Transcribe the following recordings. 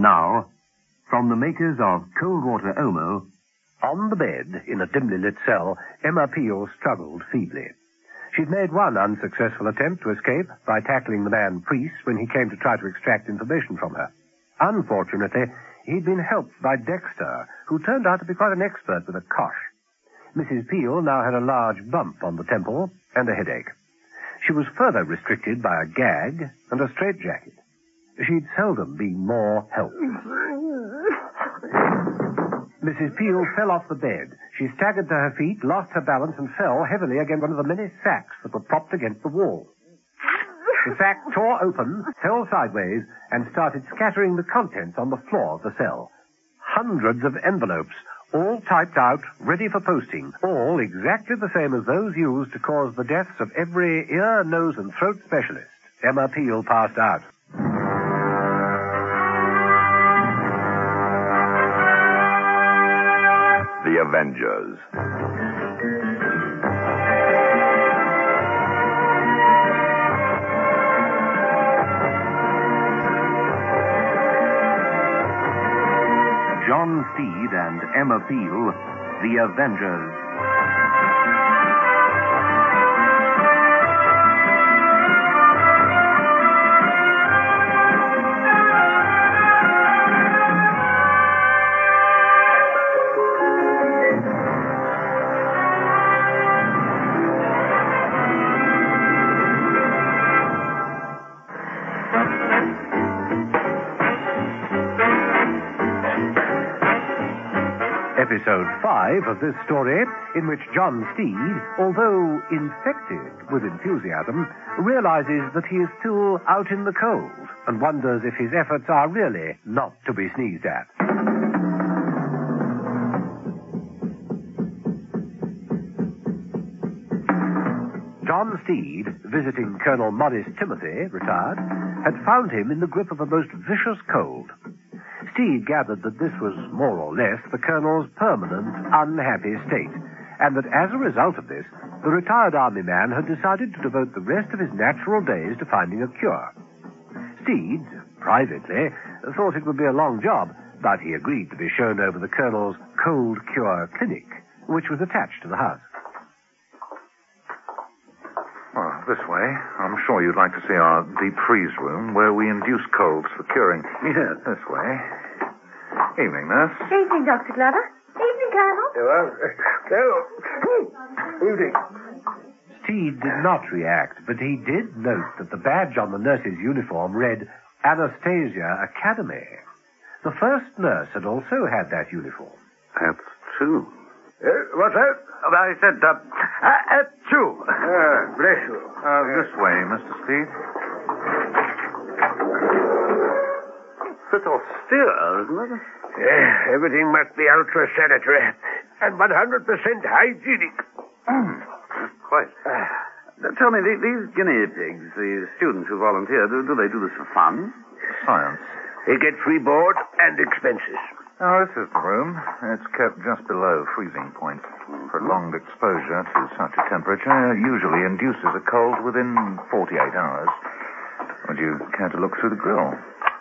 Now, from the makers of Cold Water Omo... On the bed, in a dimly lit cell, Emma Peel struggled feebly. She'd made one unsuccessful attempt to escape by tackling the man Priest when he came to try to extract information from her. Unfortunately, he'd been helped by Dexter, who turned out to be quite an expert with a kosh. Mrs. Peel now had a large bump on the temple and a headache. She was further restricted by a gag and a straitjacket. She'd seldom been more helped. Mrs. Peel fell off the bed. She staggered to her feet, lost her balance, and fell heavily against one of the many sacks that were propped against the wall. The sack tore open, fell sideways, and started scattering the contents on the floor of the cell. Hundreds of envelopes, all typed out, ready for posting, all exactly the same as those used to cause the deaths of every ear, nose, and throat specialist. Emma Peel passed out. The Avengers. John Steed and Emma Peel, The Avengers. Episode 5 of this story, in which John Steed, although infected with enthusiasm, realizes that he is still out in the cold and wonders if his efforts are really not to be sneezed at. John Steed, visiting Colonel Morris Timothy, retired, had found him in the grip of a most vicious cold. Steed gathered that this was more or less the Colonel's permanent, unhappy state, and that as a result of this, the retired army man had decided to devote the rest of his natural days to finding a cure. Steed, privately, thought it would be a long job, but he agreed to be shown over the Colonel's cold cure clinic, which was attached to the house. Well, this way. I'm sure you'd like to see our deep freeze room where we induce colds for curing. Yes, this way. Evening, nurse. Evening, Dr. Glover. Evening, Colonel. Evening. Steed did not react, but he did note that the badge on the nurse's uniform read Anastasia Academy. The first nurse had also had that uniform. That's true. What's that? I said, two. Bless you. This way, Mr. Steed. Bit austere, isn't it? Everything must be ultra-sanitary and 100% hygienic. Quite. Tell me, these guinea pigs, the students who volunteer, do they do this for fun? Science. They get free board and expenses. Oh, this is the room. It's kept just below freezing point. Prolonged exposure to such a temperature usually induces a cold within 48 hours. Would you care to look through the grill?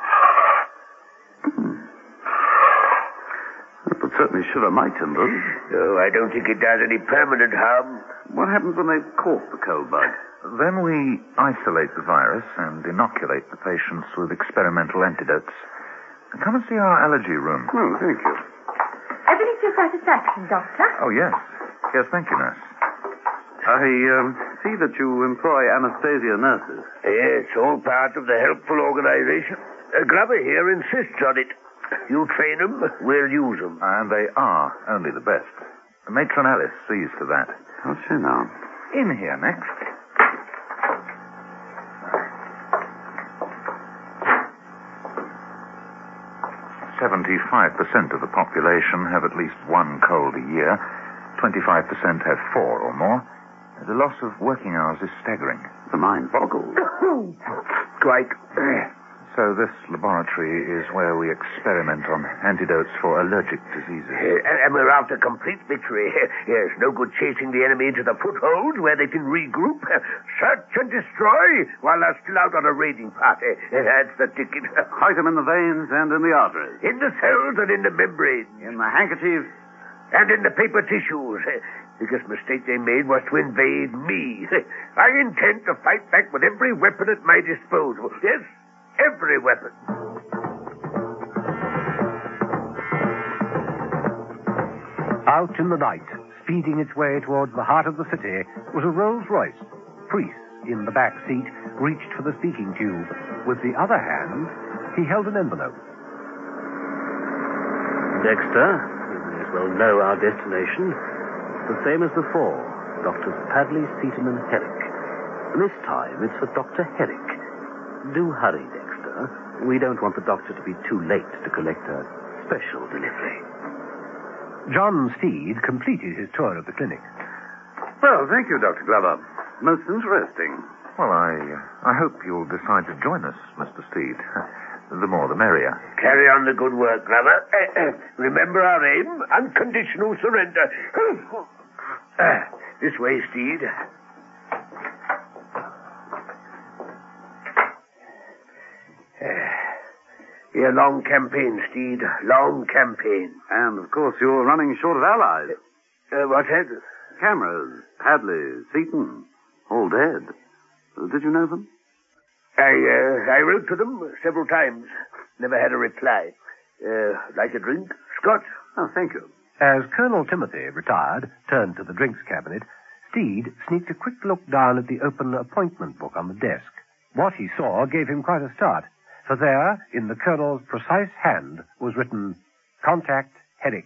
That would certainly shiver my timbers. Oh, I don't think it does any permanent harm. What happens when they've caught the cold bug? Then we isolate the virus and inoculate the patients with experimental antidotes. Come and see our allergy room. Oh, thank you. Everything to your satisfaction, Doctor? Oh, yes. Yes, thank you, nurse. I see that you employ anesthesia nurses. Yes, all part of the helpful organization. Glover here insists on it. You train them, we'll use them. And they are only the best. Matron Alice sees to that. How's she now? In here next. 75% of the population have at least one cold a year. 25% have 4 or more. The loss of working hours is staggering. The mind boggles. Quite. So So this laboratory is where we experiment on antidotes for allergic diseases. And we're after complete victory. Yes, no good chasing the enemy into the footholds where they can regroup, search and destroy while they're still out on a raiding party. That's the ticket. Fight them in the veins and in the arteries. In the cells and in the membranes. In the handkerchiefs. And in the paper tissues. The biggest mistake they made was to invade me. I intend to fight back with every weapon at my disposal. Yes, every weapon. Out in the night, speeding its way towards the heart of the city, was a Rolls-Royce. Priest, in the back seat, reached for the speaking tube. With the other hand, he held an envelope. Dexter, you may as well know our destination. The same as before, Doctors Padley, Seaton, and Herrick. This time, it's for Dr. Herrick. Do hurry, Dexter. We don't want the doctor to be too late to collect a special delivery. John Steed completed his tour of the clinic. Well, thank you, Dr. Glover. Most interesting. Well, I hope you'll decide to join us, Mr. Steed. The more the merrier. Carry on the good work, Glover. Remember our aim, unconditional surrender. This way, Steed. A long campaign, Steed. Long campaign. And, of course, you're running short of allies. What's that? Cameras, Padley, Seaton, all dead. Did you know them? I wrote to them several times. Never had a reply. Like a drink, Scott? Oh, thank you. As Colonel Timothy, retired, turned to the drinks cabinet, Steed sneaked a quick look down at the open appointment book on the desk. What he saw gave him quite a start, for there, in the Colonel's precise hand, was written, "Contact Herrick."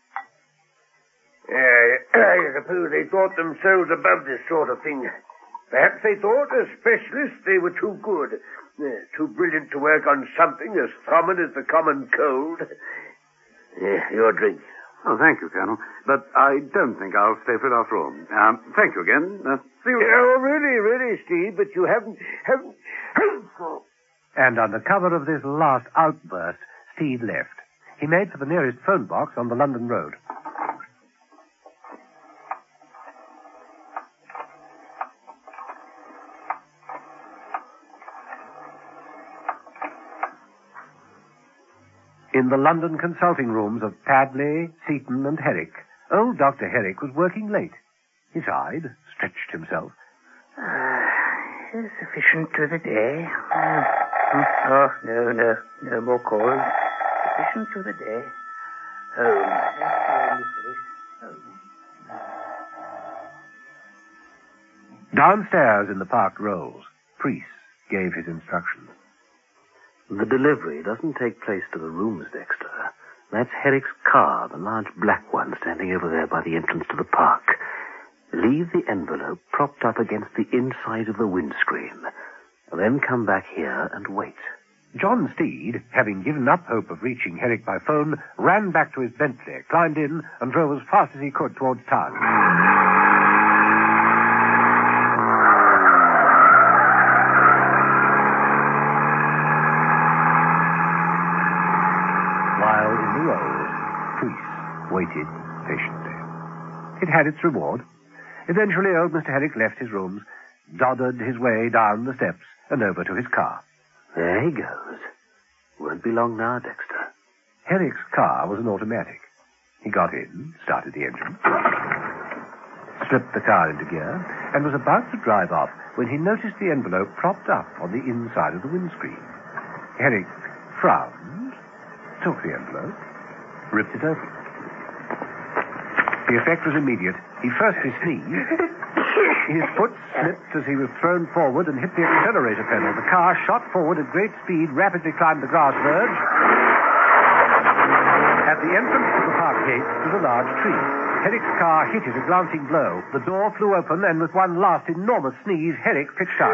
I suppose they thought themselves above this sort of thing. Perhaps they thought, as specialists, they were too good, too brilliant to work on something as common as the common cold. Your drink. Oh, thank you, Colonel. But I don't think I'll stay for it after all. Thank you again. See you. Oh, really, Steve, but you haven't... And under cover of this last outburst, Steed left. He made for the nearest phone box on the London road. In the London consulting rooms of Padley, Seaton, and Herrick, old Dr. Herrick was working late. He sighed, stretched himself. Sufficient to the day. No more calls. Sufficient to the day. Downstairs in the parked Rolls, Priest gave his instructions. The delivery doesn't take place to the rooms, Dexter. That's Herrick's car, the large black one standing over there by the entrance to the park. Leave the envelope propped up against the inside of the windscreen. Then come back here and wait. John Steed, having given up hope of reaching Herrick by phone, ran back to his Bentley, climbed in, and drove as fast as he could towards town. While in the Rolls, Priest waited patiently. It had its reward. Eventually, old Mr. Herrick left his rooms, doddered his way down the steps, and over to his car. There he goes. Won't be long now, Dexter. Herrick's car was an automatic. He got in, started the engine, slipped the car into gear, and was about to drive off when he noticed the envelope propped up on the inside of the windscreen. Herrick frowned, took the envelope, ripped it open. The effect was immediate. He first sneezed. His foot slipped as he was thrown forward and hit the accelerator pedal. The car shot forward at great speed, rapidly climbed the grass verge. At the entrance to the park gate was a large tree. Herrick's car hit it a glancing blow. The door flew open, and with one last enormous sneeze, Herrick pitched out.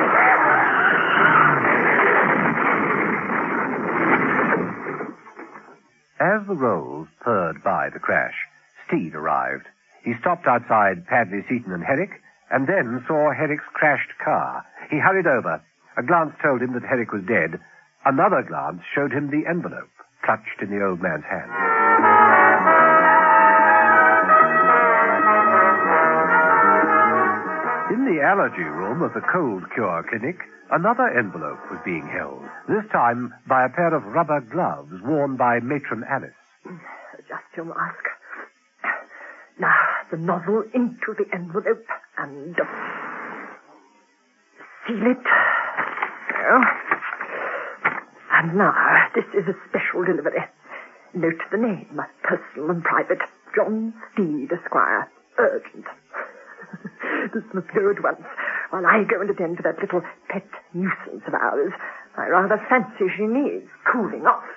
As the Rolls purred by the crash, Steed arrived. He stopped outside Padley, Seaton, and Herrick, and then saw Herrick's crashed car. He hurried over. A glance told him that Herrick was dead, Another glance showed him the envelope clutched in the old man's hand. In the allergy room of the cold cure clinic, another envelope was being held, this time by a pair of rubber gloves worn by Matron Alice. Just your mask. Now, the nozzle into the envelope and seal it. So. And now, this is a special delivery. Note the name, personal and private. John Steed, Esquire. Urgent. This must go at once, while I go and attend to that little pet nuisance of ours. I rather fancy she needs cooling off.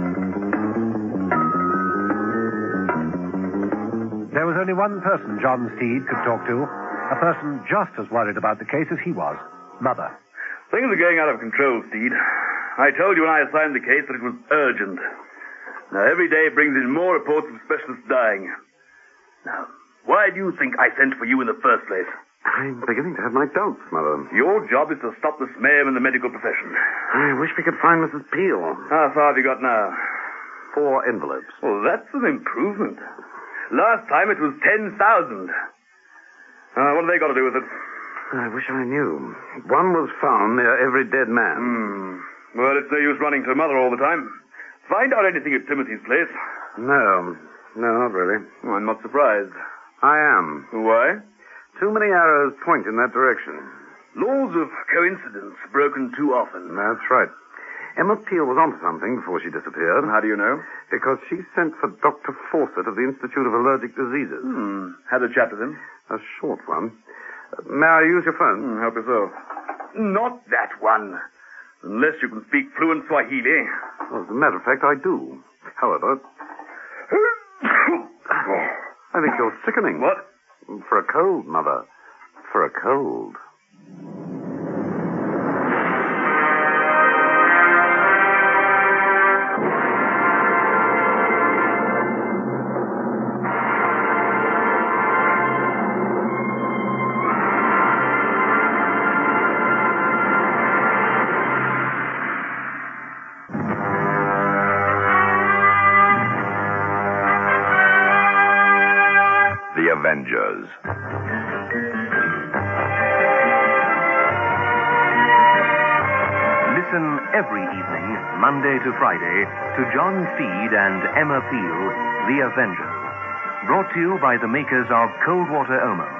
There was only one person John Steed could talk to, a person just as worried about the case as he was, Mother. Things are going out of control, Steed. I told you when I assigned the case that it was urgent. Now, every day brings in more reports of specialists dying. Now, why do you think I sent for you in the first place? I'm beginning to have my doubts, Mother. Your job is to stop the smear in the medical profession. I wish we could find Mrs. Peel. How far have you got now? 4 envelopes. Well, that's an improvement. Last time it was 10,000. What have they got to do with it? I wish I knew. One was found near every dead man. Well, it's no use running to Mother all the time. Find out anything at Timothy's place. No, not really. Oh, I'm not surprised. I am. Why? Too many arrows point in that direction. Laws of coincidence broken too often. That's right. Emma Peel was onto something before she disappeared. How do you know? Because she sent for Dr. Fawcett of the Institute of Allergic Diseases. Had a chat with him? A short one. May I use your phone? Help yourself. Not that one. Unless you can speak fluent Swahili. Well, as a matter of fact, I do. However, I think you're sickening. What? For a cold, Mother. For a cold. The Avengers. Listen every evening, Monday to Friday, to John Steed and Emma Peel, The Avengers. Brought to you by the makers of Cold Water Omo.